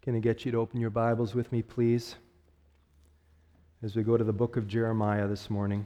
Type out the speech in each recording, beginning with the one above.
Going to get you to open your Bibles with me, please, as we go to the book of Jeremiah this morning.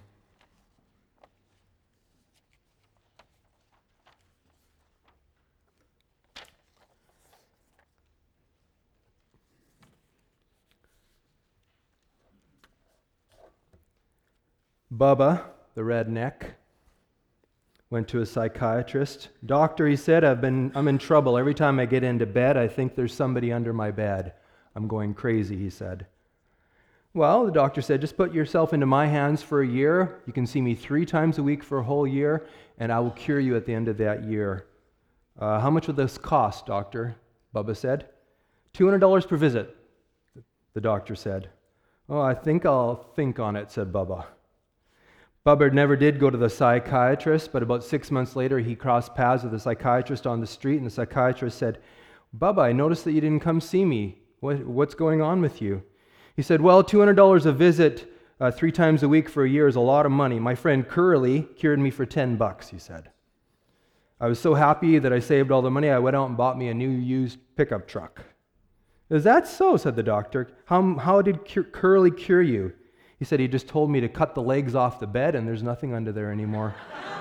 Bubba, the redneck, went to a psychiatrist. Doctor, he said, I'm in trouble. Every time I get into bed, I think there's somebody under my bed. I'm going crazy, he said. Well, the doctor said, just put yourself into my hands for a year. You can see me 3 times a week for a whole year, and I will cure you at the end of that year. How much will this cost, doctor? Bubba said. $200 per visit, the doctor said. Oh, I think I'll think on it, said Bubba. Bubba never did go to the psychiatrist, but about 6 months later, he crossed paths with the psychiatrist on the street, and the psychiatrist said, Bubba, I noticed that you didn't come see me. What's going on with you? He said, well, $200 a visit 3 times a week for a year is a lot of money. My friend Curly cured me for $10, he said. I was so happy that I saved all the money, I went out and bought me a new used pickup truck. Is that so? Said the doctor. How did Curly cure you? He said, he just told me to cut the legs off the bed and there's nothing under there anymore.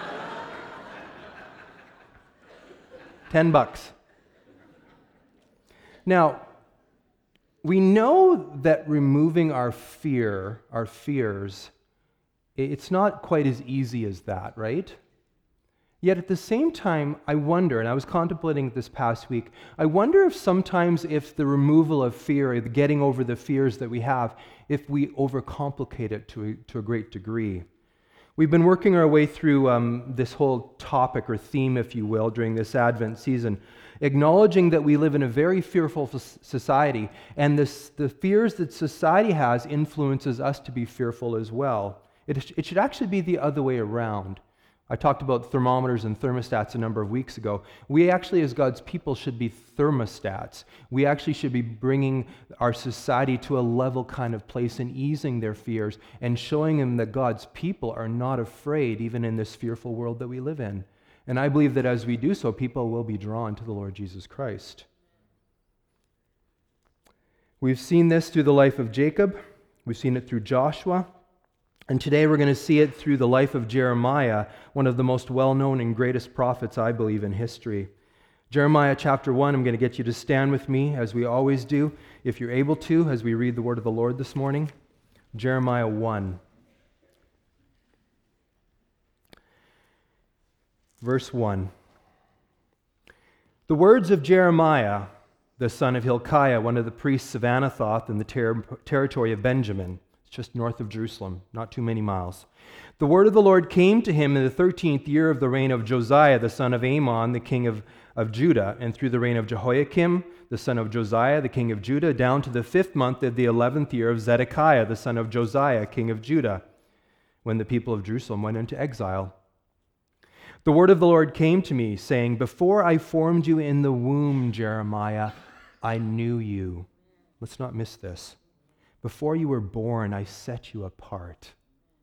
$10. Now, we know that removing our fears, it's not quite as easy as that, right? Yet at the same time, I wonder, and I was contemplating this past week, I wonder if sometimes if the removal of fear, the getting over the fears that we have, if we overcomplicate it to a great degree. We've been working our way through this whole topic or theme, if you will, during this Advent season, acknowledging that we live in a very fearful society, and the fears that society has influences us to be fearful as well. It should actually be the other way around. I talked about thermometers and thermostats a number of weeks ago. We actually, as God's people, should be thermostats. We actually should be bringing our society to a level kind of place and easing their fears and showing them that God's people are not afraid even in this fearful world that we live in. And I believe that as we do so, people will be drawn to the Lord Jesus Christ. We've seen this through the life of Jacob. We've seen it through Joshua. And today we're going to see it through the life of Jeremiah, one of the most well-known and greatest prophets, I believe, in history. Jeremiah chapter 1, I'm going to get you to stand with me, as we always do, if you're able to, as we read the word of the Lord this morning. Jeremiah 1. Verse 1. The words of Jeremiah, the son of Hilkiah, one of the priests of Anathoth in the territory of Benjamin, just north of Jerusalem, not too many miles. The word of the Lord came to him in the 13th year of the reign of Josiah, the son of Amon, the king of Judah, and through the reign of Jehoiakim, the son of Josiah, the king of Judah, down to the 5th month of the 11th year of Zedekiah, the son of Josiah, king of Judah, when the people of Jerusalem went into exile. The word of the Lord came to me, saying, Before I formed you in the womb, Jeremiah, I knew you. Let's not miss this. Before you were born, I set you apart.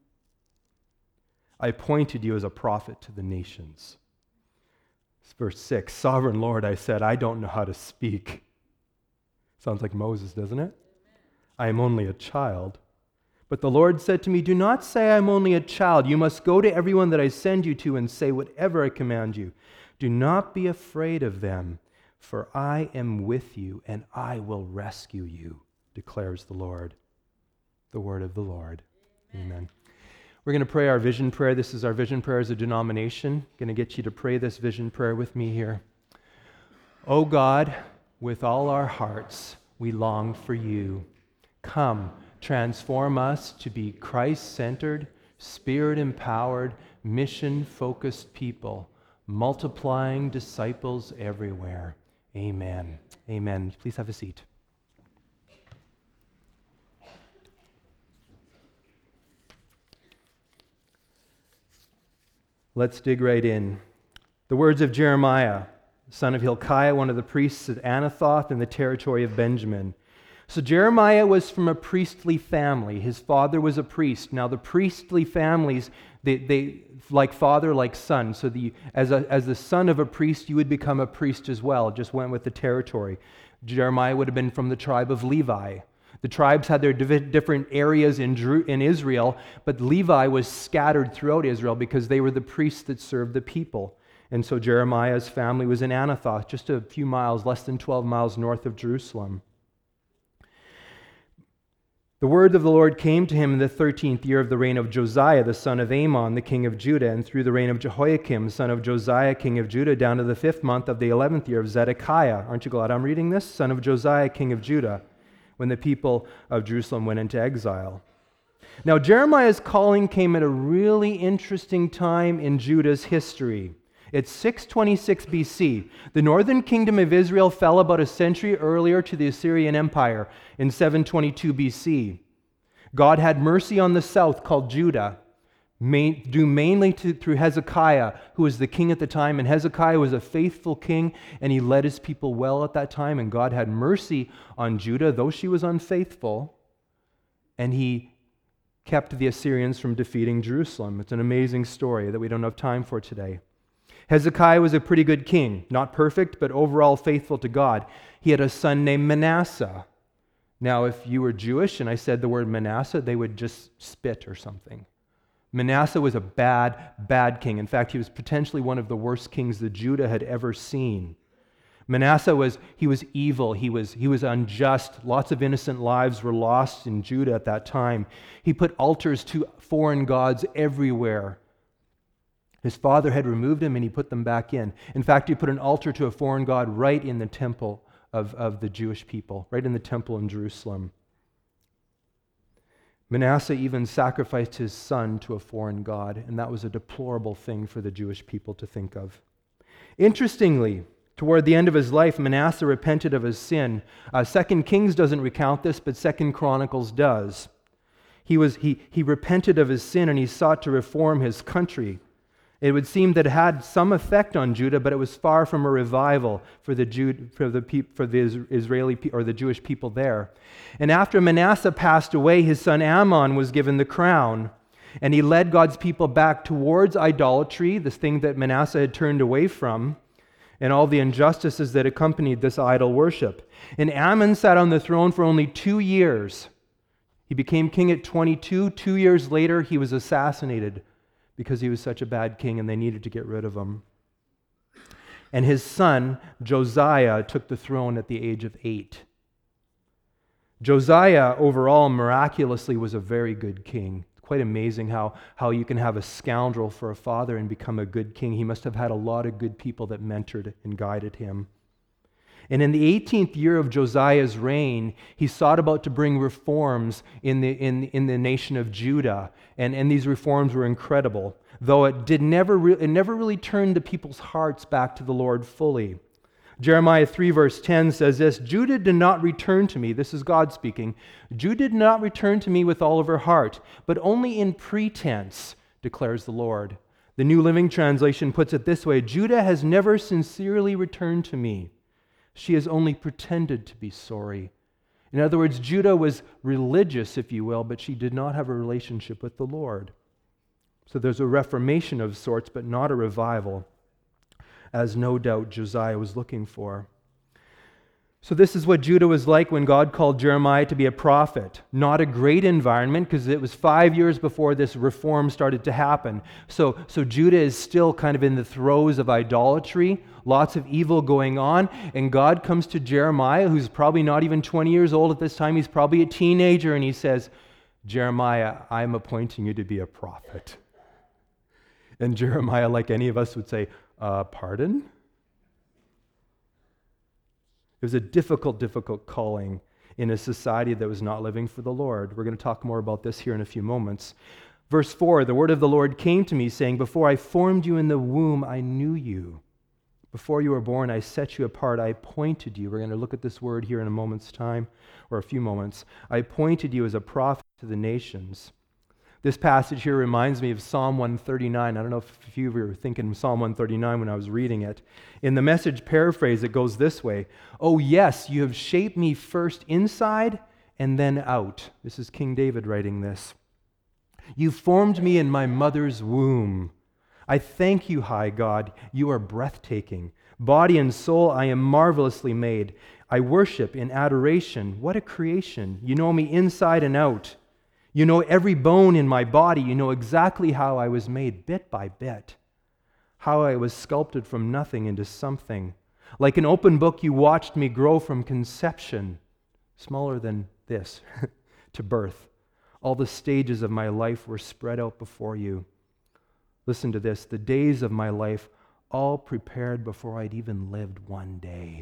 I appointed you as a prophet to the nations. Verse 6, Sovereign Lord, I said, I don't know how to speak. Sounds like Moses, doesn't it? I am only a child. But the Lord said to me, Do not say I'm only a child. You must go to everyone that I send you to and say whatever I command you. Do not be afraid of them, for I am with you and I will rescue you, declares the Lord. The word of the Lord. Amen. We're going to pray our vision prayer. This is our vision prayer as a denomination. Going to get you to pray this vision prayer with me here. O God, with all our hearts, we long for you. Come, transform us to be Christ-centered, Spirit-empowered, mission-focused people, multiplying disciples everywhere. Amen. Amen. Please have a seat. Let's dig right in. The words of Jeremiah, son of Hilkiah, one of the priests of Anathoth in the territory of Benjamin. So Jeremiah was from a priestly family. His father was a priest. Now the priestly families, they like father, like son. So as the son of a priest, you would become a priest as well. It just went with the territory. Jeremiah would have been from the tribe of Levi. The tribes had their different areas in Israel, but Levi was scattered throughout Israel because they were the priests that served the people. And so Jeremiah's family was in Anathoth, just a few miles, less than 12 miles north of Jerusalem. The word of the Lord came to him in the 13th year of the reign of Josiah, the son of Amon, the king of Judah, and through the reign of Jehoiakim, son of Josiah, king of Judah, down to the 5th month of the 11th year of Zedekiah. Aren't you glad I'm reading this? Son of Josiah, king of Judah, when the people of Jerusalem went into exile. Now, Jeremiah's calling came at a really interesting time in Judah's history. It's 626 BC. The northern kingdom of Israel fell about a century earlier to the Assyrian Empire in 722 BC. God had mercy on the south, called Judah, due mainly through Hezekiah, who was the king at the time. And Hezekiah was a faithful king, and he led his people well at that time. And God had mercy on Judah, though she was unfaithful. And he kept the Assyrians from defeating Jerusalem. It's an amazing story that we don't have time for today. Hezekiah was a pretty good king, not perfect, but overall faithful to God. He had a son named Manasseh. Now, if you were Jewish and I said the word Manasseh, they would just spit or something. Manasseh was a bad king. In fact, he was potentially one of the worst kings that Judah had ever seen. Manasseh was evil, he was unjust. Lots of innocent lives were lost in Judah at that time. He put altars to foreign gods everywhere. His father had removed them and he put them back in. In fact, he put an altar to a foreign god right in the temple of the Jewish people, right in the temple in Jerusalem. Manasseh even sacrificed his son to a foreign god, and that was a deplorable thing for the Jewish people to think of. Interestingly, toward the end of his life, Manasseh repented of his sin. 2 Kings doesn't recount this, but 2 Chronicles does. He repented of his sin and he sought to reform his country. It would seem that it had some effect on Judah, but it was far from a revival for the Israeli or the Jewish people there. And after Manasseh passed away, his son Amon was given the crown, and he led God's people back towards idolatry, this thing that Manasseh had turned away from, and all the injustices that accompanied this idol worship. And Amon sat on the throne for only 2 years. He became king at 22. 2 years later, he was assassinated because he was such a bad king and they needed to get rid of him. And his son, Josiah, took the throne at the age of 8. Josiah, overall, miraculously, was a very good king. It's quite amazing how you can have a scoundrel for a father and become a good king. He must have had a lot of good people that mentored and guided him. And in the 18th year of Josiah's reign, he sought about to bring reforms in the nation of Judah. And these reforms were incredible, though it never really turned the people's hearts back to the Lord fully. Jeremiah 3 verse 10 says this, Judah did not return to me, this is God speaking, Judah did not return to me with all of her heart, but only in pretense, declares the Lord. The New Living Translation puts it this way, Judah has never sincerely returned to me. She has only pretended to be sorry. In other words, Judah was religious, if you will, but she did not have a relationship with the Lord. So there's a reformation of sorts, but not a revival, as no doubt Josiah was looking for. So this is what Judah was like when God called Jeremiah to be a prophet. Not a great environment, because it was 5 years before this reform started to happen. So Judah is still kind of in the throes of idolatry, lots of evil going on, and God comes to Jeremiah, who's probably not even 20 years old at this time, he's probably a teenager, and he says, Jeremiah, I'm appointing you to be a prophet. And Jeremiah, like any of us, would say, pardon? It was a difficult calling in a society that was not living for the Lord. We're going to talk more about this here in a few moments. Verse 4, the word of the Lord came to me, saying, Before I formed you in the womb, I knew you. Before you were born, I set you apart. I appointed you. We're going to look at this word here in a moment's time, or a few moments. I appointed you as a prophet to the nations. This passage here reminds me of Psalm 139. I don't know if a few of you were thinking Psalm 139 when I was reading it. In the Message paraphrase, it goes this way. Oh yes, you have shaped me first inside and then out. This is King David writing this. You formed me in my mother's womb. I thank you, high God. You are breathtaking. Body and soul, I am marvelously made. I worship in adoration. What a creation. You know me inside and out. You know every bone in my body. You know exactly how I was made bit by bit, how I was sculpted from nothing into something. Like an open book, you watched me grow from conception, smaller than this, to birth. All the stages of my life were spread out before you. Listen to this. The days of my life all prepared before I'd even lived one day.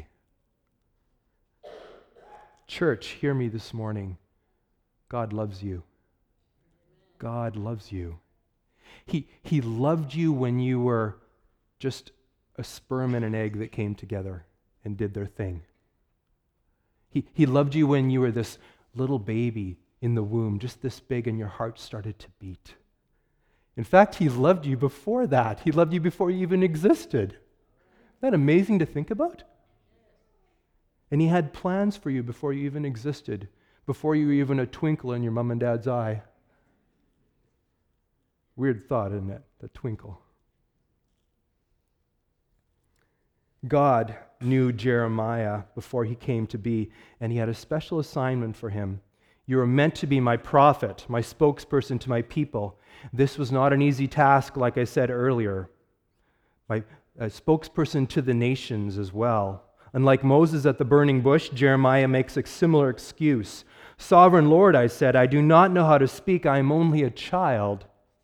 Church, hear me this morning. God loves you. God loves you. He loved you when you were just a sperm and an egg that came together and did their thing. He loved you when you were this little baby in the womb, just this big, and your heart started to beat. In fact, He loved you before that. He loved you before you even existed. Isn't that amazing to think about? And He had plans for you before you even existed, before you were even a twinkle in your mom and dad's eye. Weird thought, isn't it? The twinkle. God knew Jeremiah before he came to be, and He had a special assignment for him. You are meant to be my prophet, my spokesperson to my people. This was not an easy task, like I said earlier. A spokesperson to the nations as well. Unlike Moses at the burning bush, Jeremiah makes a similar excuse. Sovereign Lord, I said, I do not know how to speak. I am only a child.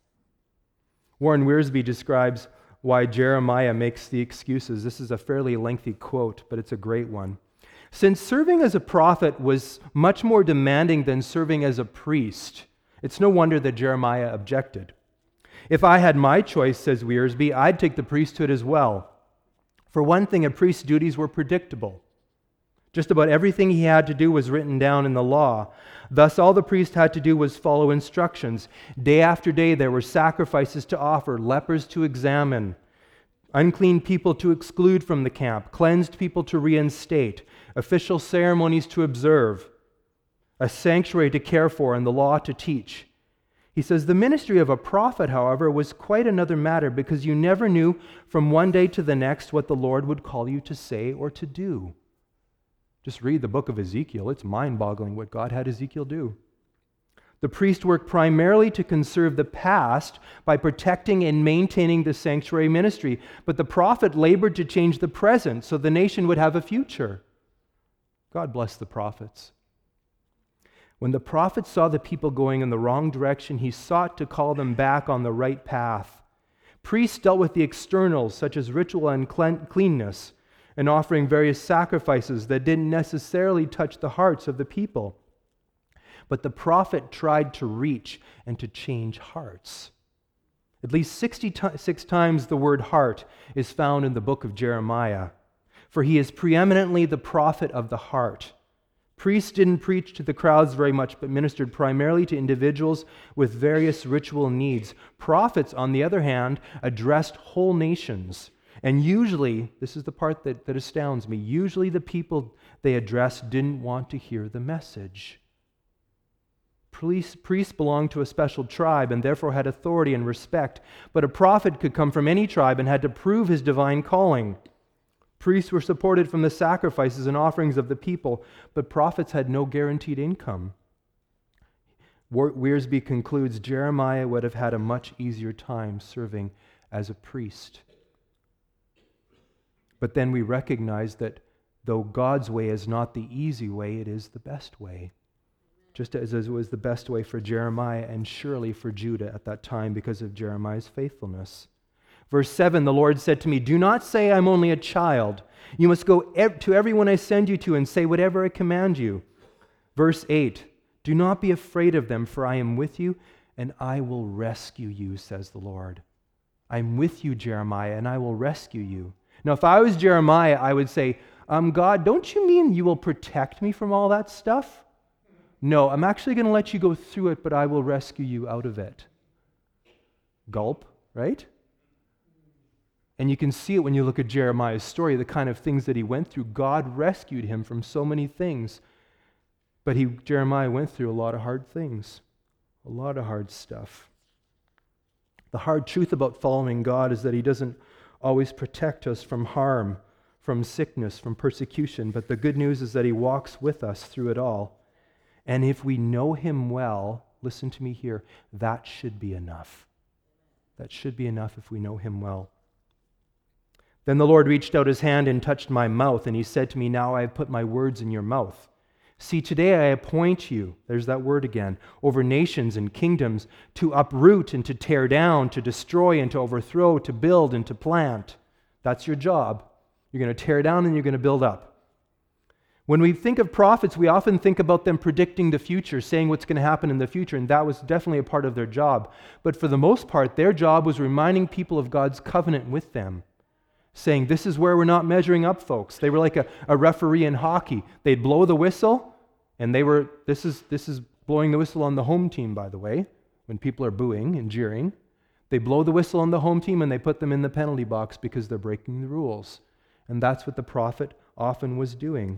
Warren Wiersbe describes why Jeremiah makes the excuses. This is a fairly lengthy quote, but it's a great one. Since serving as a prophet was much more demanding than serving as a priest, it's no wonder that Jeremiah objected. If I had my choice, says Wiersbe, I'd take the priesthood as well. For one thing, a priest's duties were predictable. Just about everything he had to do was written down in the law. Thus, all the priest had to do was follow instructions. Day after day, there were sacrifices to offer, lepers to examine, unclean people to exclude from the camp, cleansed people to reinstate, official ceremonies to observe, a sanctuary to care for, and the law to teach. He says, the ministry of a prophet, however, was quite another matter because you never knew from one day to the next what the Lord would call you to say or to do. Just read the book of Ezekiel. It's mind-boggling what God had Ezekiel do. The priest worked primarily to conserve the past by protecting and maintaining the sanctuary ministry, but the prophet labored to change the present so the nation would have a future. God bless the prophets. When the prophet saw the people going in the wrong direction, he sought to call them back on the right path. Priests dealt with the externals, such as ritual and cleanness, and offering various sacrifices that didn't necessarily touch the hearts of the people. But the prophet tried to reach and to change hearts. At least 66 times the word heart is found in the book of Jeremiah, for he is preeminently the prophet of the heart. Priests didn't preach to the crowds very much, but ministered primarily to individuals with various ritual needs. Prophets, on the other hand, addressed whole nations. And usually, this is the part that astounds me, usually the people they addressed didn't want to hear the message. Priests belonged to a special tribe and therefore had authority and respect, but a prophet could come from any tribe and had to prove his divine calling. Priests were supported from the sacrifices and offerings of the people, but prophets had no guaranteed income. Wiersbe concludes Jeremiah would have had a much easier time serving as a priest. But then we recognize that though God's way is not the easy way, it is the best way. Just as it was the best way for Jeremiah and surely for Judah at that time because of Jeremiah's faithfulness. Verse 7, the Lord said to me, do not say I'm only a child. You must go to everyone I send you to and say whatever I command you. Verse 8, do not be afraid of them, for I am with you and I will rescue you, says the Lord. I'm with you, Jeremiah, and I will rescue you. Now, if I was Jeremiah, I would say, God, don't you mean you will protect me from all that stuff? No, I'm actually going to let you go through it, but I will rescue you out of it. Gulp, right? And you can see it when you look at Jeremiah's story, the kind of things that he went through. God rescued him from so many things. But Jeremiah went through a lot of hard things, a lot of hard stuff. The hard truth about following God is that He doesn't always protect us from harm, from sickness, from persecution, but the good news is that he walks with us through it all. And if we know him well, listen to me here, that should be enough. That should be enough if we know him well. Then the Lord reached out his hand and touched my mouth, and he said to me, now I have put my words in your mouth. See, today I appoint you, there's that word again, over nations and kingdoms, to uproot and to tear down, to destroy and to overthrow, to build and to plant. That's your job. You're going to tear down and you're going to build up. When we think of prophets, we often think about them predicting the future, saying what's going to happen in the future, and that was definitely a part of their job. But for the most part, their job was reminding people of God's covenant with them, saying, this is where we're not measuring up, folks. They were like a referee in hockey. They'd blow the whistle, and this is blowing the whistle on the home team, by the way, when people are booing and jeering. They blow the whistle on the home team, and they put them in the penalty box because they're breaking the rules. And that's what the prophet often was doing.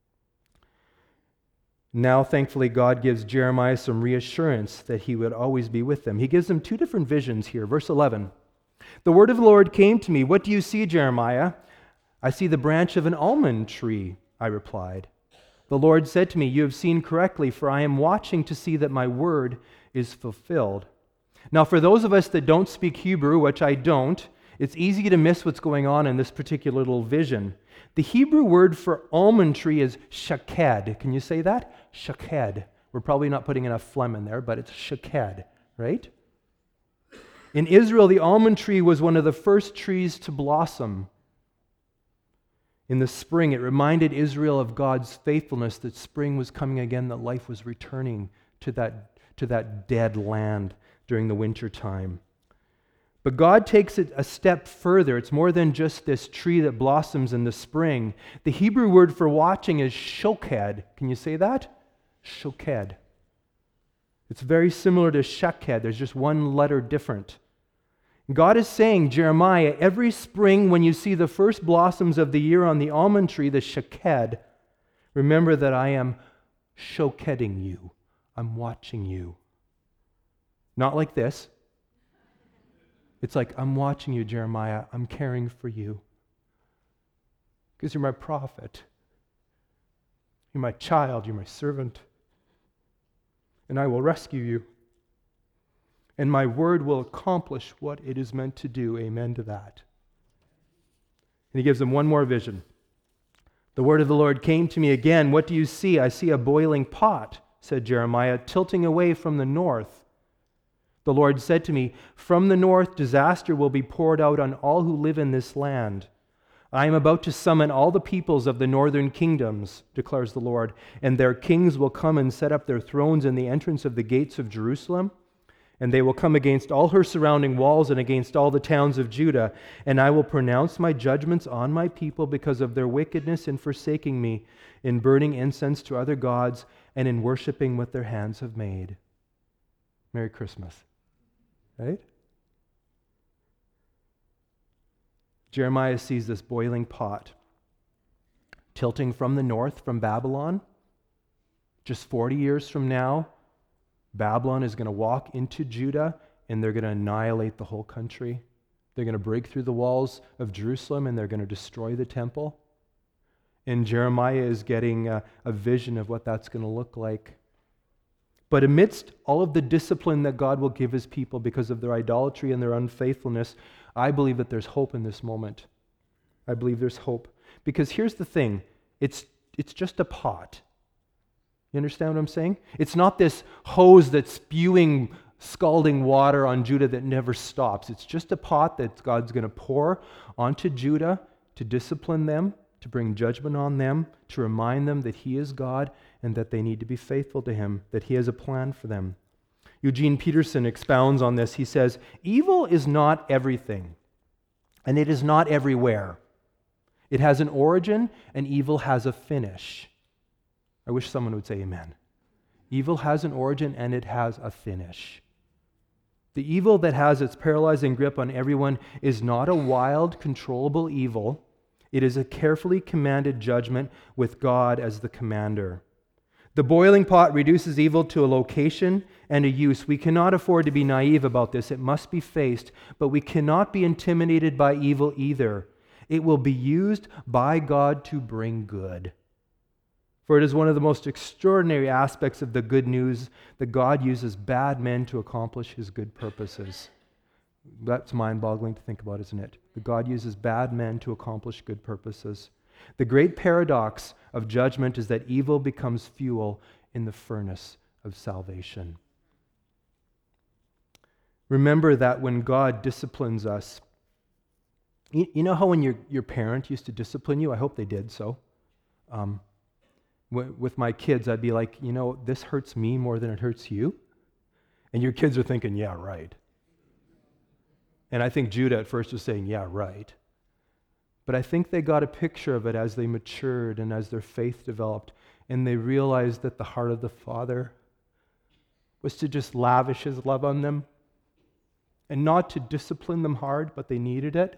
Now, thankfully, God gives Jeremiah some reassurance that he would always be with them. He gives them two different visions here. Verse 11. The word of the Lord came to me. What do you see, Jeremiah? I see the branch of an almond tree, I replied. The Lord said to me, you have seen correctly, for I am watching to see that my word is fulfilled. Now, for those of us that don't speak Hebrew, which I don't, it's easy to miss what's going on in this particular little vision. The Hebrew word for almond tree is shaked. Can you say that? Shaked. We're probably not putting enough phlegm in there, but it's shaked, right? In Israel, the almond tree was one of the first trees to blossom. In the spring, it reminded Israel of God's faithfulness, that spring was coming again, that life was returning to that dead land during the winter time. But God takes it a step further. It's more than just this tree that blossoms in the spring. The Hebrew word for watching is shoked. Can you say that? Shoked. It's very similar to shaked. There's just one letter different. God is saying, Jeremiah, every spring when you see the first blossoms of the year on the almond tree, the shaked, remember that I am shokeding you. I'm watching you. Not like this. It's like, I'm watching you, Jeremiah. I'm caring for you. Because you're my prophet. You're my child. You're my servant. And I will rescue you. And my word will accomplish what it is meant to do. Amen to that. And he gives them one more vision. The word of the Lord came to me again. What do you see? I see a boiling pot, said Jeremiah, tilting away from the north. The Lord said to me, from the north disaster will be poured out on all who live in this land. I am about to summon all the peoples of the northern kingdoms, declares the Lord, and their kings will come and set up their thrones in the entrance of the gates of Jerusalem. And they will come against all her surrounding walls and against all the towns of Judah. And I will pronounce my judgments on my people because of their wickedness in forsaking me, in burning incense to other gods, and in worshiping what their hands have made. Merry Christmas. Right? Jeremiah sees this boiling pot tilting from the north, from Babylon. Just 40 years from now, Babylon is going to walk into Judah and they're going to annihilate the whole country. They're going to break through the walls of Jerusalem and they're going to destroy the temple. And Jeremiah is getting a vision of what that's going to look like. But amidst all of the discipline that God will give his people because of their idolatry and their unfaithfulness, I believe that there's hope in this moment. I believe there's hope. Because here's the thing, it's just a pot. You understand what I'm saying? It's not this hose that's spewing scalding water on Judah that never stops. It's just a pot that God's going to pour onto Judah to discipline them, to bring judgment on them, to remind them that he is God and that they need to be faithful to him, that he has a plan for them. Eugene Peterson expounds on this. He says, evil is not everything, and it is not everywhere. It has an origin, and evil has a finish. I wish someone would say amen. Evil has an origin, and it has a finish. The evil that has its paralyzing grip on everyone is not a wild, controllable evil. It is a carefully commanded judgment with God as the commander. The boiling pot reduces evil to a location and a use. We cannot afford to be naive about this. It must be faced, but we cannot be intimidated by evil either. It will be used by God to bring good. For it is one of the most extraordinary aspects of the good news that God uses bad men to accomplish his good purposes. That's mind-boggling to think about, isn't it? That God uses bad men to accomplish good purposes. The great paradox of judgment is that evil becomes fuel in the furnace of salvation. Remember that when God disciplines us, you know how when your parent used to discipline you? I hope they did so. With my kids, I'd be like, this hurts me more than it hurts you. And your kids are thinking, yeah, right. And I think Judah at first was saying, yeah, right. But I think they got a picture of it as they matured and as their faith developed, and they realized that the heart of the Father was to just lavish his love on them and not to discipline them hard, but they needed it.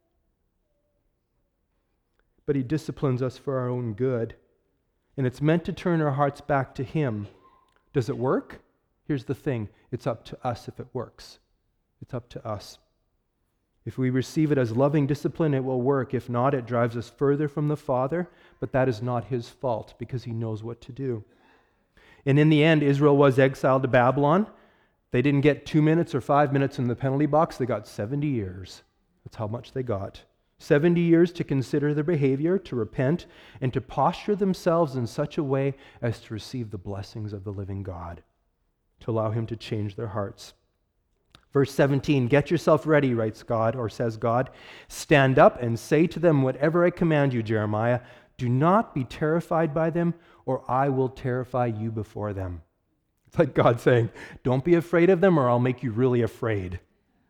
But he disciplines us for our own good. And it's meant to turn our hearts back to him. Does it work? Here's the thing. It's up to us if it works. It's up to us. If we receive it as loving discipline, it will work. If not, it drives us further from the Father, but that is not his fault because he knows what to do. And in the end, Israel was exiled to Babylon. They didn't get 2 minutes or 5 minutes in the penalty box. They got 70 years. That's how much they got. 70 years to consider their behavior, to repent, and to posture themselves in such a way as to receive the blessings of the living God, to allow him to change their hearts. Verse 17, get yourself ready, writes God, or says God. Stand up and say to them whatever I command you, Jeremiah. Do not be terrified by them, or I will terrify you before them. It's like God saying, don't be afraid of them, or I'll make you really afraid.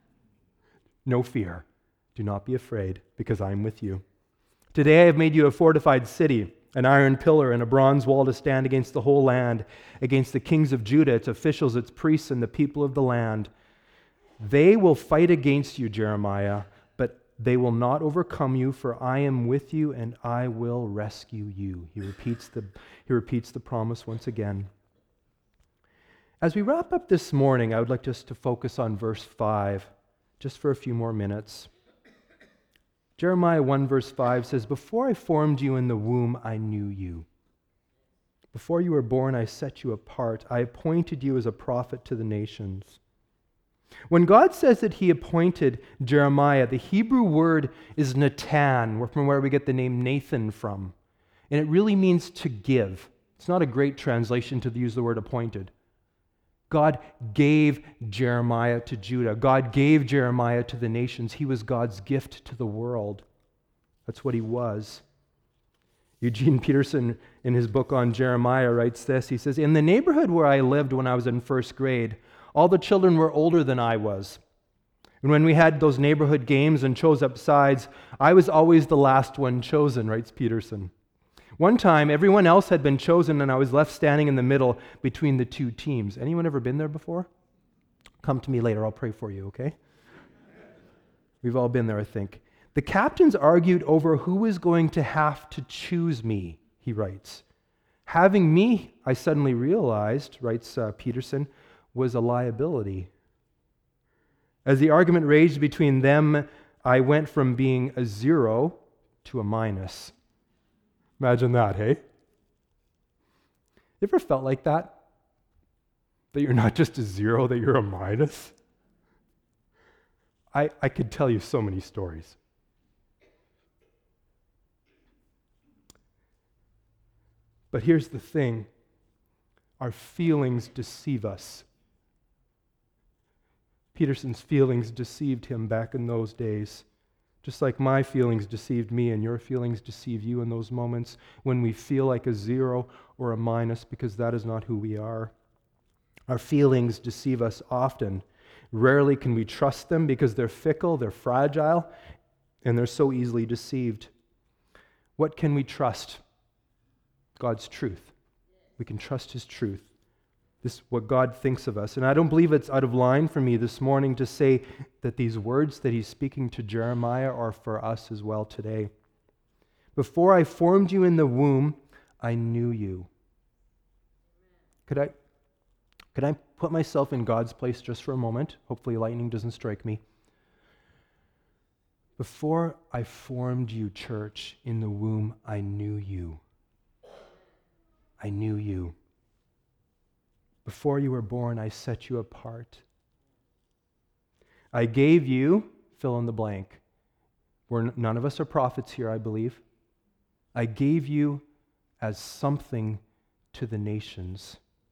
No fear. Do not be afraid, because I am with you. Today I have made you a fortified city, an iron pillar and a bronze wall to stand against the whole land, against the kings of Judah, its officials, its priests, and the people of the land. They will fight against you, Jeremiah, but they will not overcome you, for I am with you and I will rescue you. He repeats the promise once again. As we wrap up this morning, I would like us to focus on verse 5, just for a few more minutes. Jeremiah 1 verse 5 says, before I formed you in the womb, I knew you. Before you were born, I set you apart. I appointed you as a prophet to the nations. When God says that he appointed Jeremiah, the Hebrew word is Natan, from where we get the name Nathan from. And it really means to give. It's not a great translation to use the word appointed. God gave Jeremiah to Judah. God gave Jeremiah to the nations. He was God's gift to the world. That's what he was. Eugene Peterson, in his book on Jeremiah, writes this. He says, in the neighborhood where I lived when I was in first grade, all the children were older than I was. And when we had those neighborhood games and chose up sides, I was always the last one chosen, writes Peterson. One time, everyone else had been chosen, and I was left standing in the middle between the two teams. Anyone ever been there before? Come to me later. I'll pray for you, okay? We've all been there, I think. The captains argued over who was going to have to choose me, he writes. Having me, I suddenly realized, writes Peterson, was a liability. As the argument raged between them, I went from being a 0 to a minus. Imagine that, hey? You ever felt like that? That you're not just a 0, that you're a minus? I could tell you so many stories. But here's the thing. Our feelings deceive us. Peterson's feelings deceived him back in those days. Just like my feelings deceived me and your feelings deceive you in those moments when we feel like a 0 or a minus, because that is not who we are. Our feelings deceive us often. Rarely can we trust them because they're fickle, they're fragile, and they're so easily deceived. What can we trust? God's truth. We can trust his truth. This is what God thinks of us. And I don't believe it's out of line for me this morning to say that these words that he's speaking to Jeremiah are for us as well today. Before I formed you in the womb, I knew you. Could I put myself in God's place just for a moment? Hopefully lightning doesn't strike me. Before I formed you, church, in the womb, I knew you. I knew you. Before you were born, I set you apart. I gave you, fill in the blank. None of us are prophets here, I believe. I gave you as something to the nations.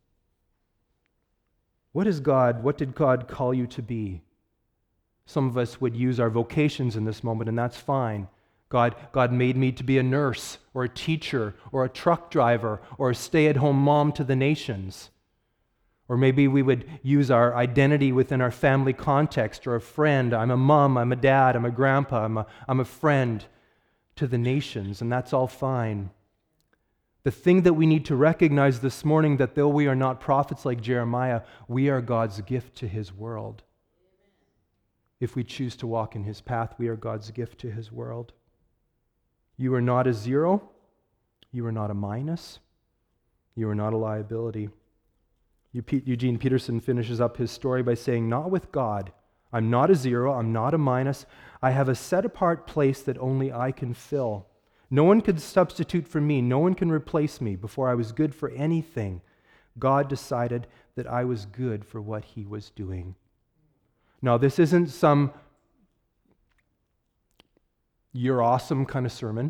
What did God call you to be? Some of us would use our vocations in this moment, and that's fine. God made me to be a nurse or a teacher or a truck driver or a stay-at-home mom to the nations. Or maybe we would use our identity within our family context, or a friend. I'm a mom, I'm a dad, I'm a grandpa, I'm a friend to the nations, and that's all fine. The thing that we need to recognize this morning, that though we are not prophets like Jeremiah, we are God's gift to his world. If we choose to walk in his path, we are God's gift to his world. You are not a zero. You are not a minus. You are not a liability. Eugene Peterson finishes up his story by saying, not with God. I'm not a zero. I'm not a minus. I have a set-apart place that only I can fill. No one could substitute for me. No one can replace me. Before I was good for anything, God decided that I was good for what he was doing. Now, this isn't some you're awesome kind of sermon.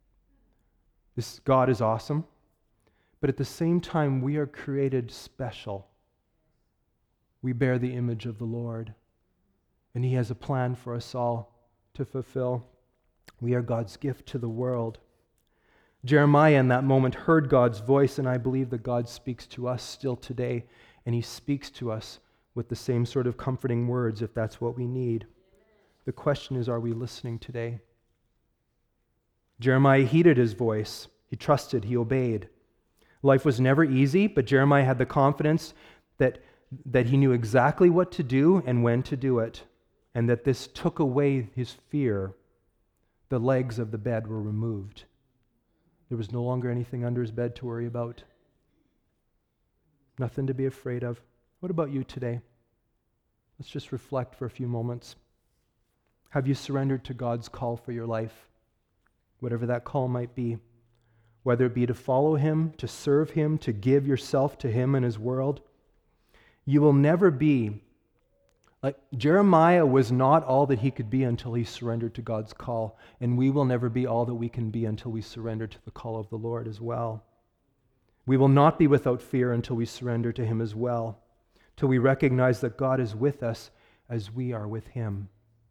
God is awesome. But at the same time, we are created special. We bear the image of the Lord. And he has a plan for us all to fulfill. We are God's gift to the world. Jeremiah in that moment heard God's voice, and I believe that God speaks to us still today, and he speaks to us with the same sort of comforting words if that's what we need. The question is, are we listening today? Jeremiah heeded his voice. He trusted, he obeyed. Life was never easy, but Jeremiah had the confidence that he knew exactly what to do and when to do it, and that this took away his fear. The legs of the bed were removed. There was no longer anything under his bed to worry about. Nothing to be afraid of. What about you today? Let's just reflect for a few moments. Have you surrendered to God's call for your life? Whatever that call might be. Whether it be to follow him, to serve him, to give yourself to him and his world. You will never be like Jeremiah was not all that he could be until he surrendered to God's call, and we will never be all that we can be until we surrender to the call of the Lord as well. We will not be without fear until we surrender to him as well, till we recognize that God is with us as we are with him.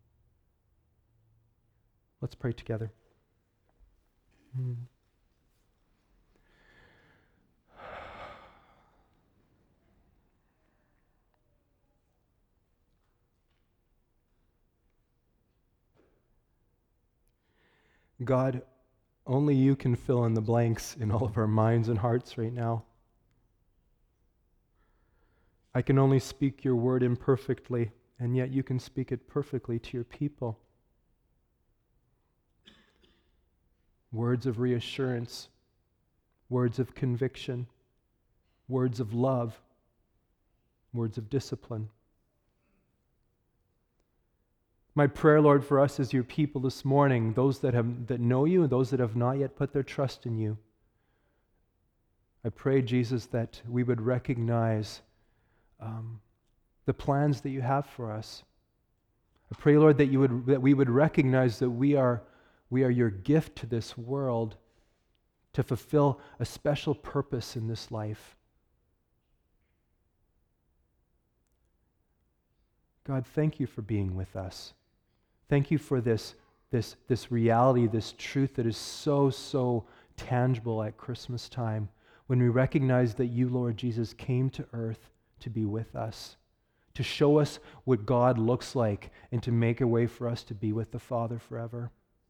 Let's pray together. God, only you can fill in the blanks in all of our minds and hearts right now. I can only speak your word imperfectly, and yet you can speak it perfectly to your people. Words of reassurance, words of conviction, words of love, words of discipline. My prayer, Lord, for us as your people this morning, those that know you and those that have not yet put their trust in you, I pray, Jesus, that we would recognize the plans that you have for us. I pray, Lord, that we would recognize that we are your gift to this world to fulfill a special purpose in this life. God, thank you for being with us. Thank you for this reality, this truth that is so tangible at Christmas time, when we recognize that you, Lord Jesus, came to earth to be with us, to show us what God looks like, and to make a way for us to be with the Father forever.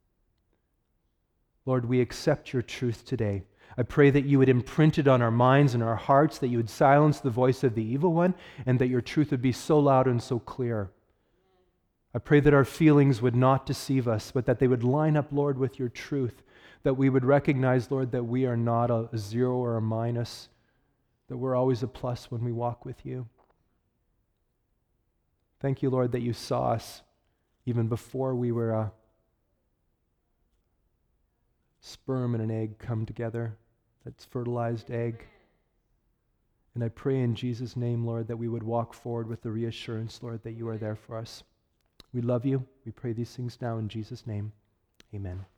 Lord, we accept your truth today. I pray that you would imprint it on our minds and our hearts, that you would silence the voice of the evil one, and that your truth would be so loud and so clear. I pray that our feelings would not deceive us, but that they would line up, Lord, with your truth, that we would recognize, Lord, that we are not a zero or a minus, that we're always a plus when we walk with you. Thank you, Lord, that you saw us even before we were sperm and an egg come together, that's fertilized egg. And I pray in Jesus' name, Lord, that we would walk forward with the reassurance, Lord, that you are there for us. We love you. We pray these things now in Jesus' name. Amen.